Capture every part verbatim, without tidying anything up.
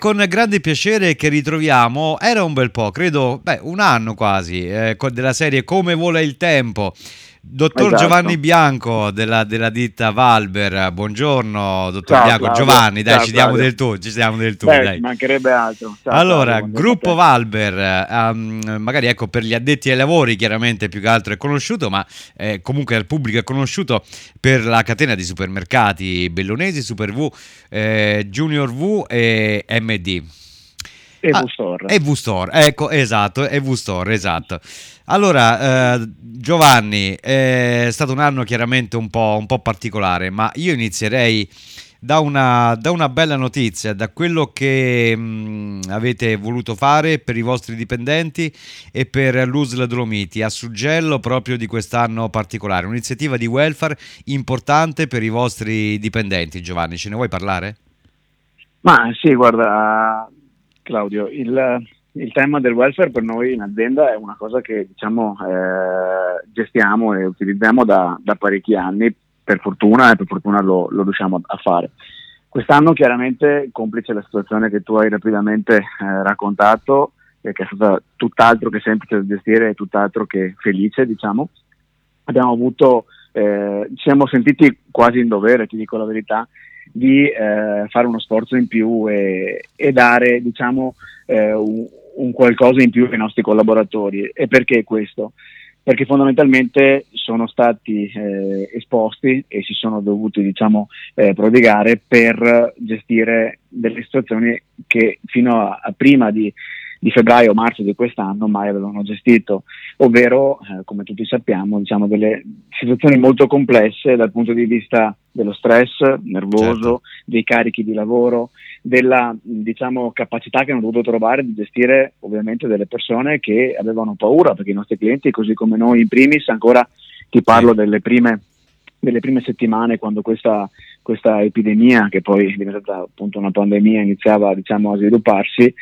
con grande piacere che ritroviamo, era un bel po', credo, beh, un anno quasi, eh, con- della serie Come vola il tempo. Dottor Giovanni Esatto. Bianco della, della ditta Valber, buongiorno dottor Ciao Bianco, Claudio, Giovanni, dai, ciao ci diamo Claudio. del tu, ci diamo del tu, Beh, ci dai. mancherebbe altro. Ciao Claudio, Allora, buongiorno a gruppo te. Valber, ehm, magari ecco per gli addetti ai lavori chiaramente più che altro è conosciuto, ma eh, comunque al pubblico è conosciuto per la catena di supermercati bellunesi, Super V, eh, Junior V e M D. E Ah, V-Store. e V-Store, ecco, esatto, e V-Store, esatto. Allora, eh, Giovanni, è stato un anno chiaramente un po', un po' particolare, ma io inizierei da una, da una bella notizia, da quello che mh, avete voluto fare per i vostri dipendenti e per l'U S L Dolomiti, a suggello proprio di quest'anno particolare, un'iniziativa di welfare importante per i vostri dipendenti. Giovanni, ce ne vuoi parlare? Ma sì, guarda Claudio, il, il tema del welfare per noi in azienda è una cosa che diciamo eh, gestiamo e utilizziamo da, da parecchi anni, per fortuna e per fortuna lo, lo riusciamo a fare. Quest'anno chiaramente, complice la situazione che tu hai rapidamente eh, raccontato, eh, che è stata tutt'altro che semplice da gestire e tutt'altro che felice, diciamo, abbiamo avuto, eh, ci siamo sentiti quasi in dovere, ti dico la verità, di eh, fare uno sforzo in più e, e dare, diciamo, eh, un, un qualcosa in più ai nostri collaboratori. E perché questo? Perché fondamentalmente sono stati eh, esposti e si sono dovuti, diciamo, eh, prodigare per gestire delle situazioni che fino a, a prima di, di febbraio o marzo di quest'anno mai avevano gestito, ovvero, eh, come tutti sappiamo, diciamo, delle situazioni molto complesse dal punto di vista dello stress Certo. nervoso, dei carichi di lavoro, della, diciamo, capacità che hanno dovuto trovare di gestire ovviamente delle persone che avevano paura, perché i nostri clienti, così come noi in primis, ancora ti Sì, parlo delle prime, delle prime settimane quando questa, questa epidemia, che poi è diventata appunto una pandemia, iniziava, diciamo, a svilupparsi,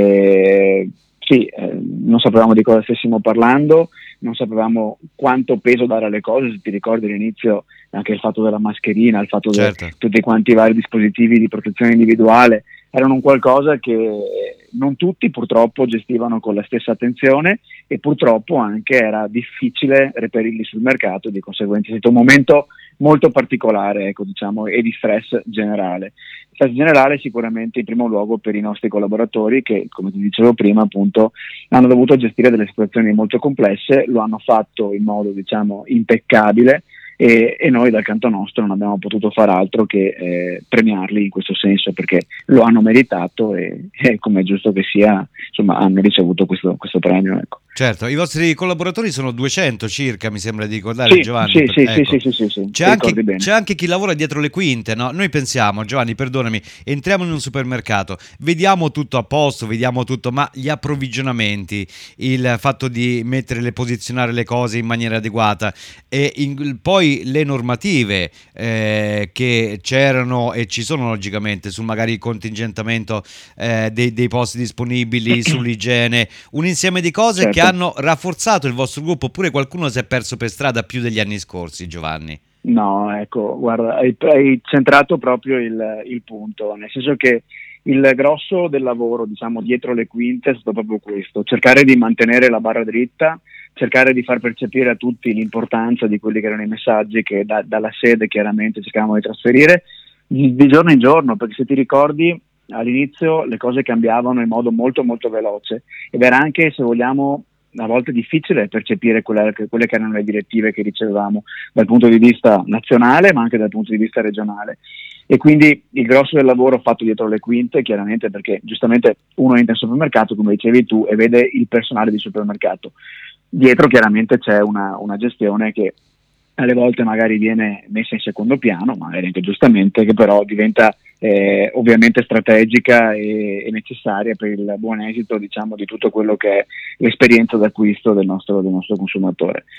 eh, sì, eh, non sapevamo di cosa stessimo parlando, non sapevamo quanto peso dare alle cose. Se ti ricordi all'inizio anche il fatto della mascherina, il fatto di certo. tutti quanti i vari dispositivi di protezione individuale, erano un qualcosa che non tutti purtroppo gestivano con la stessa attenzione e purtroppo anche era difficile reperirli sul mercato, di conseguenza è stato un momento molto particolare, ecco, diciamo, e di stress generale. Stress generale sicuramente in primo luogo per i nostri collaboratori che, come ti dicevo prima, appunto, hanno dovuto gestire delle situazioni molto complesse, lo hanno fatto in modo, diciamo, impeccabile. E, e noi dal canto nostro non abbiamo potuto far altro che eh, premiarli in questo senso, perché lo hanno meritato e, e come è giusto che sia, insomma, hanno ricevuto questo, questo premio, ecco. Certo, i vostri collaboratori sono duecento circa, mi sembra di ricordare, Sì, Giovanni. sì, per- sì, sì, Ecco, sì, sì, sì, sì, c'è ti ricordi anche, c'è bene. anche chi lavora dietro le quinte, no? Noi pensiamo, Giovanni, perdonami, entriamo in un supermercato, vediamo tutto a posto, vediamo tutto, ma gli approvvigionamenti, il fatto di mettere le posizionare le cose in maniera adeguata e in- poi le normative eh, che c'erano e ci sono logicamente sul magari il contingentamento eh, dei, dei posti disponibili, sull'igiene, un insieme di cose che Certo. hanno rafforzato il vostro gruppo, oppure qualcuno si è perso per strada più degli anni scorsi, Giovanni? No, ecco, guarda, hai, hai centrato proprio il, il punto, nel senso che il grosso del lavoro, diciamo, dietro le quinte è stato proprio questo: cercare di mantenere la barra dritta, cercare di far percepire a tutti l'importanza di quelli che erano i messaggi che da, dalla sede chiaramente cercavamo di trasferire di, di giorno in giorno, perché se ti ricordi all'inizio le cose cambiavano in modo molto molto veloce ed era anche, se vogliamo, a volte difficile percepire quelle, quelle che erano le direttive che ricevevamo dal punto di vista nazionale ma anche dal punto di vista regionale, e quindi il grosso del lavoro fatto dietro le quinte, chiaramente, perché giustamente uno entra in supermercato, come dicevi tu, e vede il personale di supermercato. Dietro chiaramente c'è una, una gestione che alle volte magari viene messa in secondo piano, magari anche giustamente, che però diventa eh, ovviamente strategica e, e necessaria per il buon esito, diciamo, di tutto quello che è l'esperienza d'acquisto del nostro, del nostro consumatore.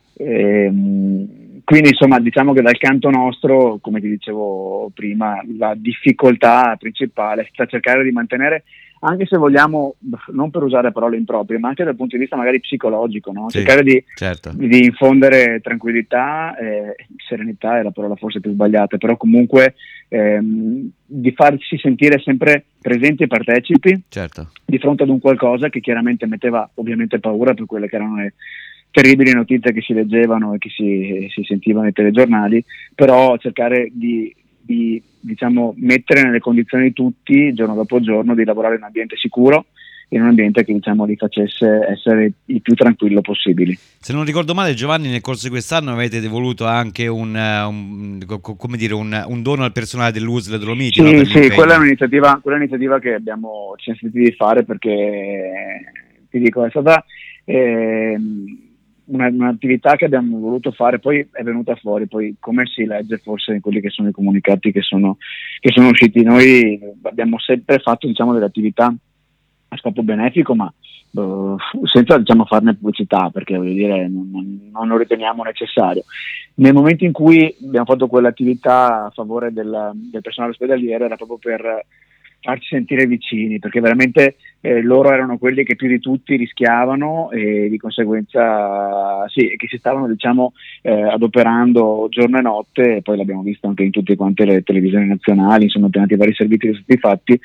Ehm, quindi insomma diciamo che dal canto nostro, come ti dicevo prima, la difficoltà principale è stata cercare di mantenere, anche se vogliamo, non per usare parole improprie, ma anche dal punto di vista magari psicologico, no? Sì, cercare di, certo. di infondere tranquillità, eh, serenità è la parola forse più sbagliata, però comunque ehm, di farsi sentire sempre presenti e partecipi, certo, di fronte ad un qualcosa che chiaramente metteva ovviamente paura per quelle che erano le terribili notizie che si leggevano e che si, si sentivano nei telegiornali, però cercare di, di diciamo mettere nelle condizioni tutti giorno dopo giorno di lavorare in un ambiente sicuro, in un ambiente che diciamo li facesse essere il più tranquillo possibili. Se non ricordo male, Giovanni, nel corso di quest'anno avete devoluto anche un, un, come dire, un, un dono al personale dell'U S L Dolomiti. Sì, no, per sì, quella è l'impegno. un'iniziativa, quella è un'iniziativa che abbiamo ci siamo sentiti di fare, perché ti dico, è stata eh, una, un'attività che abbiamo voluto fare, poi è venuta fuori, poi come si legge forse in quelli che sono i comunicati che sono, che sono usciti. Noi abbiamo sempre fatto diciamo delle attività a scopo benefico, ma uh, senza diciamo farne pubblicità, perché voglio dire non, non lo riteniamo necessario. Nel momento in cui abbiamo fatto quell'attività a favore del, del personale ospedaliero era proprio per farci sentire vicini, perché veramente eh, loro erano quelli che più di tutti rischiavano e di conseguenza sì, che si stavano diciamo eh, adoperando giorno e notte, e poi l'abbiamo visto anche in tutte quante le televisioni nazionali, insomma ottenuti vari servizi che sono stati fatti,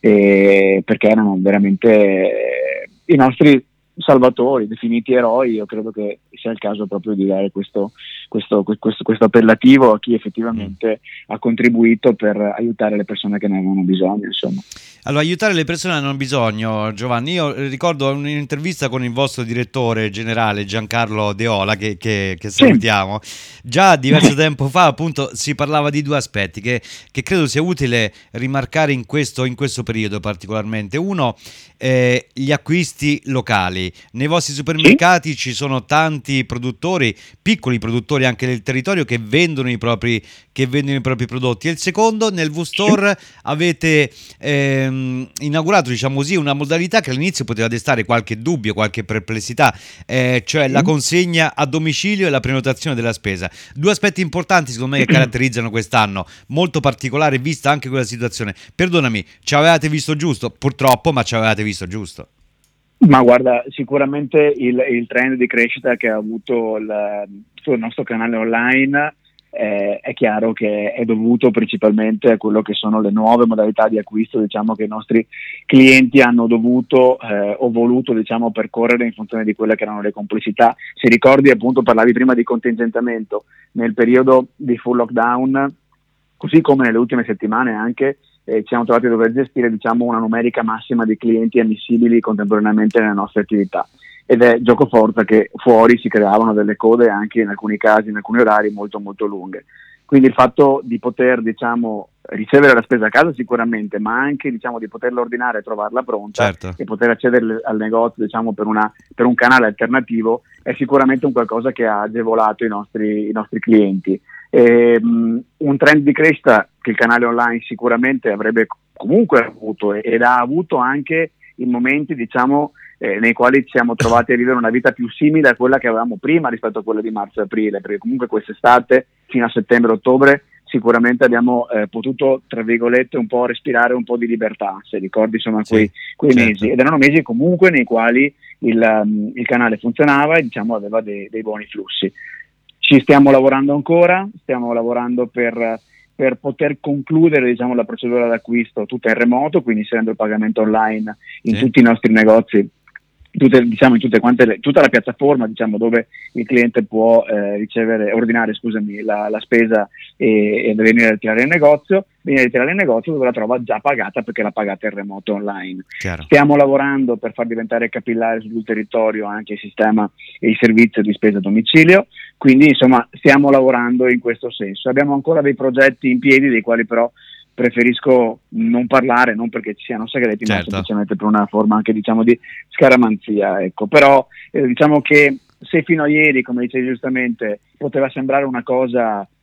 eh, perché erano veramente eh, i nostri salvatori, definiti eroi. Io credo che sia il caso proprio di dare questo, questo, questo, questo appellativo a chi effettivamente mm. ha contribuito per aiutare le persone che ne avevano bisogno, insomma. Allora, aiutare le persone hanno bisogno, Giovanni. Io ricordo un'intervista con il vostro direttore generale Giancarlo Deola, che, che, che salutiamo. Sì. Già diverso tempo fa, appunto, si parlava di due aspetti che, che credo sia utile rimarcare in questo, in questo periodo particolarmente. Uno, eh, gli acquisti locali. Nei vostri supermercati sì. ci sono tanti produttori, piccoli produttori anche del territorio, che vendono i propri, che vendono i propri prodotti. E il secondo, nel V-Store sì. avete... Eh, inaugurato, diciamo così, una modalità che all'inizio poteva destare qualche dubbio, qualche perplessità, eh, cioè mm. la consegna a domicilio e la prenotazione della spesa. Due aspetti importanti secondo me che caratterizzano quest'anno, molto particolare vista anche quella situazione. Perdonami, ci avevate visto giusto? Purtroppo, ma ci avevate visto giusto. Ma guarda, sicuramente il, il trend di crescita che ha avuto il, sul nostro canale online Eh, è chiaro che è dovuto principalmente a quello che sono le nuove modalità di acquisto, diciamo, che i nostri clienti hanno dovuto eh, o voluto diciamo percorrere in funzione di quelle che erano le complessità. Se ricordi, appunto, parlavi prima di contingentamento nel periodo di full lockdown, così come nelle ultime settimane anche eh, ci siamo trovati a dover gestire diciamo una numerica massima di clienti ammissibili contemporaneamente nelle nostre attività. Ed è gioco forza che fuori si creavano delle code anche in alcuni casi, in alcuni orari molto molto lunghe. Quindi il fatto di poter diciamo ricevere la spesa a casa sicuramente, ma anche diciamo di poterla ordinare e trovarla pronta, certo. e poter accedere al negozio diciamo per, una, per un canale alternativo è sicuramente un qualcosa che ha agevolato i nostri, i nostri clienti. E, um, un trend di crescita che il canale online sicuramente avrebbe comunque avuto ed ha avuto anche in momenti diciamo Eh, nei quali ci siamo trovati a vivere una vita più simile a quella che avevamo prima rispetto a quella di marzo e aprile, perché comunque quest'estate fino a settembre-ottobre sicuramente abbiamo eh, potuto, tra virgolette, un po' respirare un po' di libertà, se ricordi insomma quei, sì, quei certo. mesi, ed erano mesi comunque nei quali il, um, il canale funzionava e diciamo aveva dei, dei buoni flussi. Ci stiamo lavorando ancora, stiamo lavorando per per poter concludere diciamo la procedura d'acquisto tutta in remoto, quindi inserendo il pagamento online in sì. tutti i nostri negozi, tutte, diciamo in tutte quante le, tutta la piattaforma diciamo dove il cliente può eh, ricevere, ordinare scusami la, la spesa e, e venire a ritirare il negozio, viene a ritirare il negozio dove la trova già pagata perché l'ha pagata in remoto online. Chiaro. Stiamo lavorando per far diventare capillare sul territorio anche il sistema e il servizio di spesa a domicilio, quindi insomma stiamo lavorando in questo senso. Abbiamo ancora dei progetti in piedi dei quali però preferisco non parlare, non perché ci siano segreti, certo. ma semplicemente per una forma anche diciamo di scaramanzia, ecco. Però eh, diciamo che se fino a ieri, come dicevi giustamente, poteva sembrare una cosa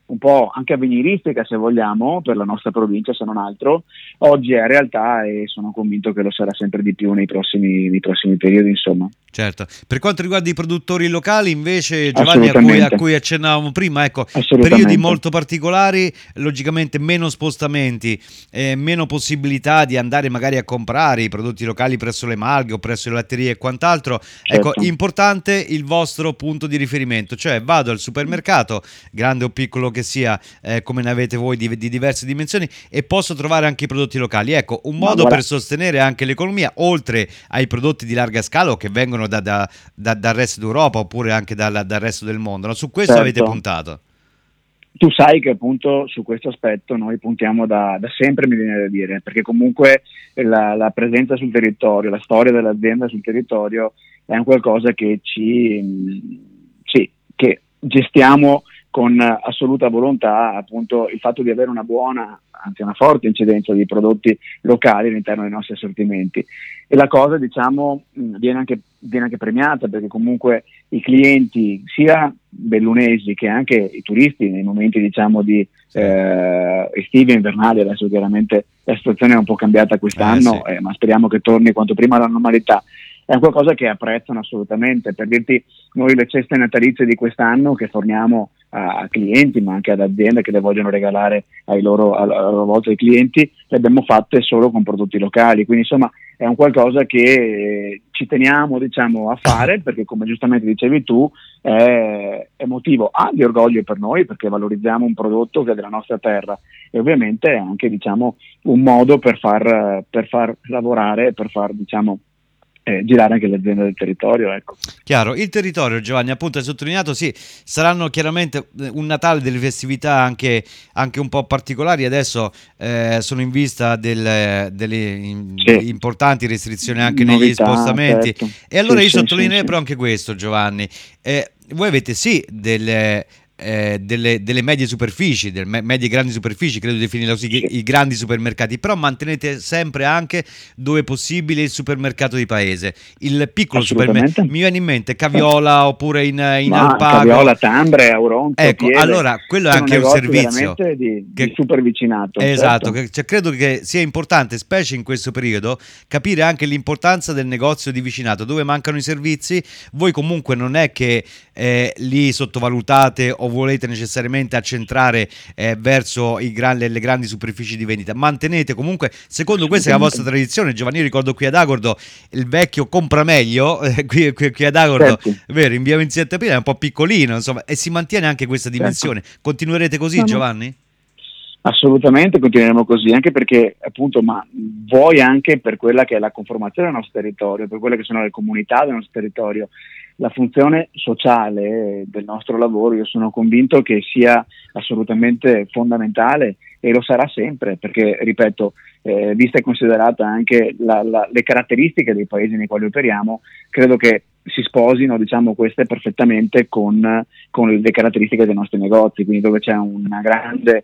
un po' anche avveniristica, se vogliamo, per la nostra provincia, se non altro, oggi è realtà e sono convinto che lo sarà sempre di più nei prossimi, nei prossimi periodi, insomma. Certo. Per quanto riguarda i produttori locali, invece, Giovanni, a cui, a cui accennavamo prima, ecco, periodi molto particolari, logicamente meno spostamenti, eh, meno possibilità di andare magari a comprare i prodotti locali presso le malghe o presso le latterie e quant'altro. Certo. Ecco, importante il vostro punto di riferimento, cioè vado al supermercato, grande o piccolo che sia, eh, come ne avete voi di, di diverse dimensioni, e posso trovare anche i prodotti locali. Ecco, un modo per sostenere anche l'economia, oltre ai prodotti di larga scala o che vengono Da, da, da, dal resto d'Europa oppure anche dal, dal resto del mondo, no? Su questo certo. Avete puntato. Tu sai che appunto su questo aspetto noi puntiamo da, da sempre, mi viene da dire, perché comunque la, la presenza sul territorio, la storia dell'azienda sul territorio è un qualcosa che ci sì, che gestiamo con assoluta volontà, appunto il fatto di avere una buona, anzi una forte incidenza di prodotti locali all'interno dei nostri assortimenti, e la cosa diciamo viene anche, viene anche premiata, perché comunque i clienti sia bellunesi che anche i turisti nei momenti diciamo di eh, estivi e invernali, adesso chiaramente la situazione è un po' cambiata quest'anno, eh, sì. eh, ma speriamo che torni quanto prima alla normalità, è qualcosa che apprezzano assolutamente. Per dirti, noi le ceste natalizie di quest'anno che forniamo a clienti ma anche ad aziende che le vogliono regalare ai loro, a loro volta ai clienti, le abbiamo fatte solo con prodotti locali, quindi insomma è un qualcosa che ci teniamo diciamo a fare, perché come giustamente dicevi tu è, è motivo A di orgoglio per noi, perché valorizziamo un prodotto che è della nostra terra, e ovviamente è anche diciamo un modo per far, per far lavorare, per far diciamo Eh, girare anche le aziende del territorio, ecco. Chiaro, il territorio, Giovanni, appunto hai sottolineato, sì, saranno chiaramente un Natale, delle festività anche, anche un po' particolari. Adesso eh, sono in vista del, delle in, sì. importanti restrizioni anche Novità, negli spostamenti, certo. E allora sì, io sì, sottolineerei sì, però sì. anche questo, Giovanni, eh, voi avete sì delle Eh, delle, delle medie superfici, delle me- medie grandi superfici, credo definirlo così, sì. i grandi supermercati, però mantenete sempre anche dove possibile il supermercato di paese, il piccolo supermercato, mi viene in mente Caviola oppure in, in Ma, Alpago, Caviola, Tambre, Auronzo, ecco, Pieve, allora quello è anche un servizio di, che, di super vicinato, esatto, certo. che, cioè, credo che sia importante, specie in questo periodo, capire anche l'importanza del negozio di vicinato, dove mancano i servizi. Voi comunque non è che eh, li sottovalutate o volete necessariamente accentrare eh, verso i gran, le, le grandi superfici di vendita, mantenete comunque, secondo questa è la vostra tradizione. Giovanni, io ricordo qui ad Agordo il vecchio compra meglio, eh, qui, qui, qui ad Agordo, certo. Vero, in via ventisette aprile è un po' piccolino, insomma, e si mantiene anche questa dimensione, certo. Continuerete così, no, Giovanni? No. Assolutamente continueremo così, anche perché appunto, ma vuoi anche per quella che è la conformazione del nostro territorio, per quelle che sono le comunità del nostro territorio, la funzione sociale del nostro lavoro, io sono convinto che sia assolutamente fondamentale e lo sarà sempre, perché ripeto, eh, vista e considerata anche la, la, le caratteristiche dei paesi nei quali operiamo, credo che si sposino diciamo queste perfettamente con, con le caratteristiche dei nostri negozi, quindi dove c'è una grande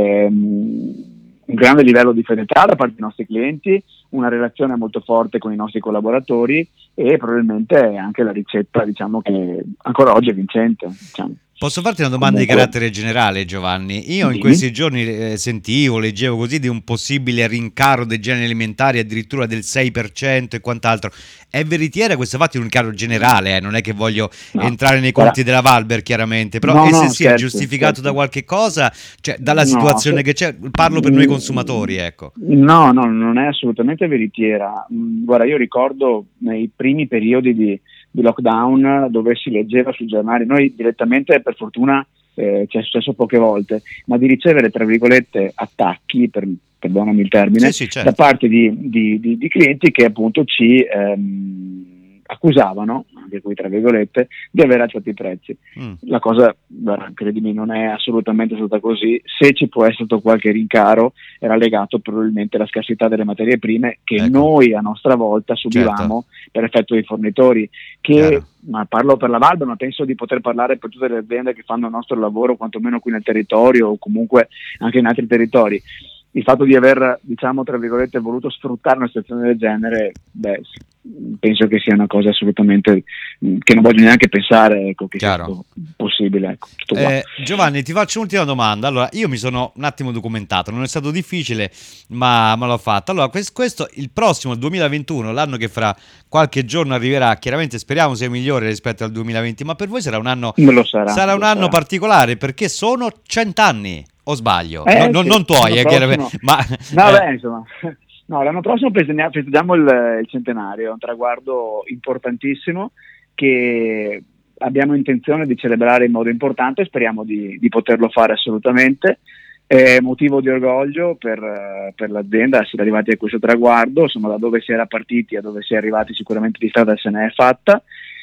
ehm, un grande livello di fedeltà da parte dei nostri clienti, una relazione molto forte con i nostri collaboratori e probabilmente anche la ricetta diciamo che ancora oggi è vincente, diciamo. Posso farti una domanda Comunque, di carattere generale, Giovanni? Io in questi giorni eh, sentivo, leggevo così di un possibile rincaro dei generi alimentari addirittura del sei per cento e quant'altro. È veritiera questo fatto? È un rincaro generale, eh? Non è che voglio no, entrare nei conti guarda, della Valber chiaramente, però no, e se no, sia certo, giustificato certo. da qualche cosa, cioè dalla situazione no, che c'è, parlo per noi consumatori, ecco. No, no, non è assolutamente veritiera. Guarda, io ricordo nei primi periodi di di lockdown dove si leggeva sui giornali, noi direttamente per fortuna eh, ci è successo poche volte, ma di ricevere tra virgolette attacchi, per, perdonami il termine, sì, sì, certo. da parte di, di, di, di clienti che appunto ci ehm, accusavano, anche qui tra virgolette, di aver alzato i prezzi. Mm. La cosa, beh, credimi, non è assolutamente stata così. Se ci può essere stato qualche rincaro era legato probabilmente alla scarsità delle materie prime che ecco. noi a nostra volta subivamo, certo. per effetto dei fornitori che, Chiaro. ma parlo per la Valber, ma penso di poter parlare per tutte le aziende che fanno il nostro lavoro, quantomeno qui nel territorio o comunque anche in altri territori. Il fatto di aver, diciamo, tra virgolette, voluto sfruttare una situazione del genere, beh, penso che sia una cosa assolutamente che non voglio neanche pensare ecco, che Chiaro. sia possibile. possibile, ecco, tutto qua. Eh, Giovanni, ti faccio un'ultima domanda. Allora, io mi sono un attimo documentato, non è stato difficile, ma, ma l'ho fatto. Allora, questo, questo il prossimo, il duemilaventuno, l'anno che fra qualche giorno arriverà, chiaramente speriamo sia migliore rispetto al duemilaventi, ma per voi sarà un anno, Non lo sarà, sarà un lo anno sarà. particolare, perché sono cent'anni, o sbaglio? Eh, No, no, sì, non tuoi, eh, chiaramente, ma... No, eh, beh, insomma, no, l'anno prossimo festeggiamo, festeggiamo il, il centenario, è un traguardo importantissimo che abbiamo intenzione di celebrare in modo importante e speriamo di, di poterlo fare assolutamente. È motivo di orgoglio per, per l'azienda essere arrivati a questo traguardo, insomma, da dove si era partiti a dove si è arrivati sicuramente di strada se ne è fatta.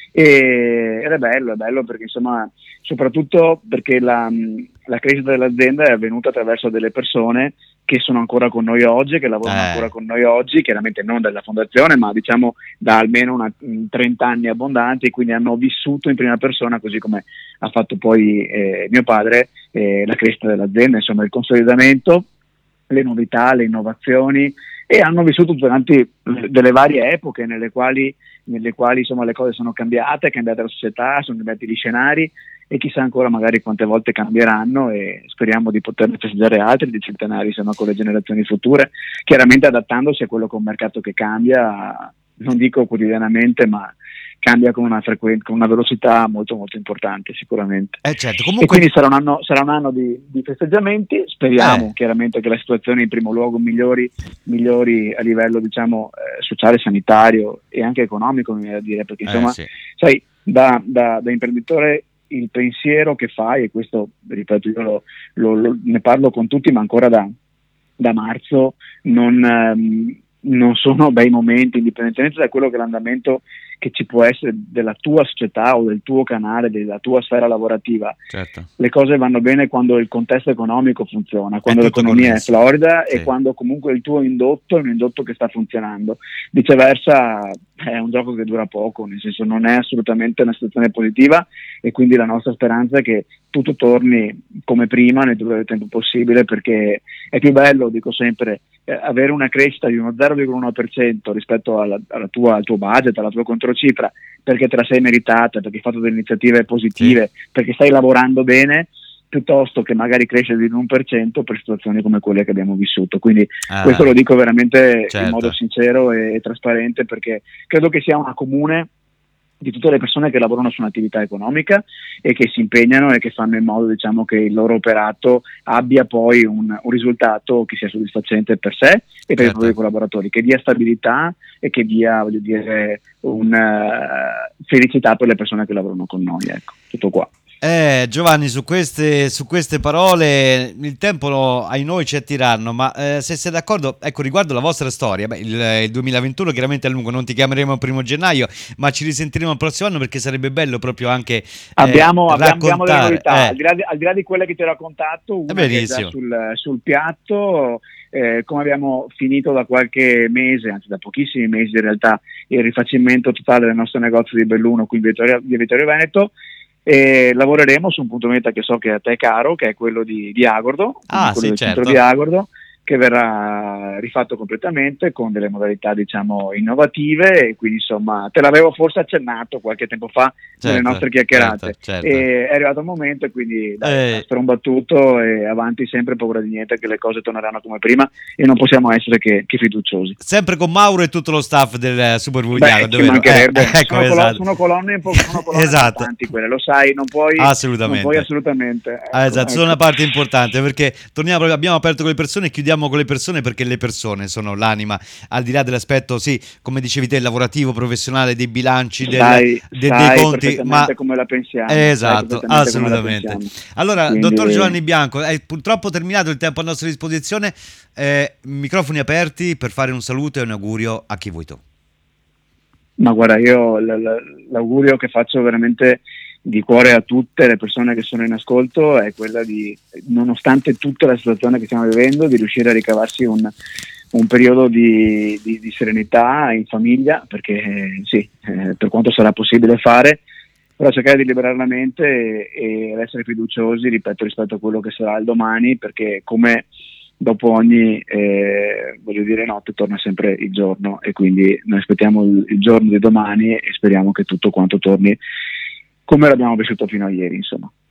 E, ed è bello, è bello perché insomma, soprattutto perché la, la crescita dell'azienda è avvenuta attraverso delle persone che sono ancora con noi oggi, che lavorano Eh. ancora con noi oggi, chiaramente non della fondazione, ma diciamo da almeno una, trenta anni abbondanti, quindi hanno vissuto in prima persona, così come ha fatto poi eh, mio padre, eh, la crescita dell'azienda, insomma il consolidamento, le novità, le innovazioni, e hanno vissuto durante delle varie epoche nelle quali, nelle quali insomma le cose sono cambiate, è cambiata la società, sono cambiati gli scenari e chissà ancora magari quante volte cambieranno, e speriamo di poterne festeggiare altri di centenari insomma con le generazioni future, chiaramente adattandosi a quello che è un mercato che cambia, non dico quotidianamente, ma cambia con una frequenza, con una velocità molto molto importante sicuramente. eh, certo, E comunque... quindi sarà un anno, sarà un anno di, di festeggiamenti, speriamo Eh. chiaramente che la situazione in primo luogo migliori, migliori a livello diciamo eh, sociale, sanitario e anche economico, mi viene da dire, perché insomma Eh, sì. sai, da, da, da imprenditore il pensiero che fai, e questo ripeto io lo, lo, lo, ne parlo con tutti, ma ancora da, da marzo non, ehm, non sono bei momenti, indipendentemente da quello che è l'andamento che ci può essere della tua società o del tuo canale, della tua sfera lavorativa. Certo. Le cose vanno bene quando il contesto economico funziona, quando È tutto l'economia connesso. è florida, Sì. e quando comunque il tuo indotto è un indotto che sta funzionando. Viceversa è un gioco che dura poco, nel senso non è assolutamente una situazione positiva, e quindi la nostra speranza è che tutto torni come prima nel più breve tempo possibile, perché è più bello, dico sempre, eh, avere una crescita di uno zero virgola uno per cento rispetto alla, alla tua, al tuo budget, alla tua controcifra, perché te la sei meritata, perché hai fatto delle iniziative positive, sì, perché stai lavorando bene, piuttosto che magari crescere di un per cento per situazioni come quelle che abbiamo vissuto. Quindi ah, questo lo dico veramente certo. in modo sincero e, e trasparente, perché credo che sia una comune di tutte le persone che lavorano su un'attività economica e che si impegnano e che fanno in modo, diciamo, che il loro operato abbia poi un, un risultato che sia soddisfacente per sé e per certo. i propri collaboratori, che dia stabilità e che dia, voglio dire, una uh, felicità per le persone che lavorano con noi. Ecco, tutto qua. Eh, Giovanni, su queste, su queste parole il tempo lo, ai noi ci è tiranno, ma eh, se sei d'accordo, ecco, riguardo la vostra storia, beh, il, il duemilaventuno chiaramente è lungo, non ti chiameremo il primo gennaio, ma ci risentiremo il prossimo anno, perché sarebbe bello proprio anche eh, abbiamo, abbiamo, abbiamo delle novità, eh. al, di là di, al di là di quelle che ti ho raccontato, una che è già sul, sul piatto. Eh, come abbiamo finito da qualche mese, anzi da pochissimi mesi in realtà, il rifacimento totale del nostro negozio di Belluno qui in Vittorio, di Vittorio Veneto. E lavoreremo su un punto meta che so che a te è caro, che è quello di, di Agordo, ah, quello sì, del certo. centro di Agordo, che verrà rifatto completamente con delle modalità, diciamo, innovative, e quindi insomma te l'avevo forse accennato qualche tempo fa certo, nelle nostre chiacchierate, certo, certo. E è arrivato il momento, e quindi dai, eh. strombattuto e avanti sempre, paura di niente, che le cose torneranno come prima e non possiamo essere che, che fiduciosi. Sempre con Mauro e tutto lo staff del Super V Beh, ci mancherebbe. Eh, ecco, sono, esatto. colo- sono colonne, sono colonne esatto. importanti quelle, lo sai, non puoi assolutamente, non puoi assolutamente ecco, ah, esatto, ecco. sono una parte importante, perché torniamo, abbiamo aperto con le persone e chiudiamo con le persone, perché le persone sono l'anima, al di là dell'aspetto, sì, come dicevi te, lavorativo, professionale, dei bilanci, del, sai, de, sai dei conti, ma come la pensiamo, esatto, assolutamente. La allora, Quindi... dottor Giovanni Bianco, è purtroppo terminato il tempo a nostra disposizione, eh, microfoni aperti per fare un saluto e un augurio a chi vuoi tu. Ma guarda, io l- l- l'augurio che faccio veramente di cuore a tutte le persone che sono in ascolto è quella di, nonostante tutta la situazione che stiamo vivendo, di riuscire a ricavarsi un, un periodo di, di, di serenità in famiglia, perché eh, sì, eh, per quanto sarà possibile fare, però cercare di liberare la mente e, e essere fiduciosi, ripeto, rispetto a quello che sarà il domani, perché come dopo ogni eh, voglio dire notte torna sempre il giorno, e quindi noi aspettiamo il, il giorno di domani e speriamo che tutto quanto torni come l'abbiamo vissuto fino a ieri, insomma.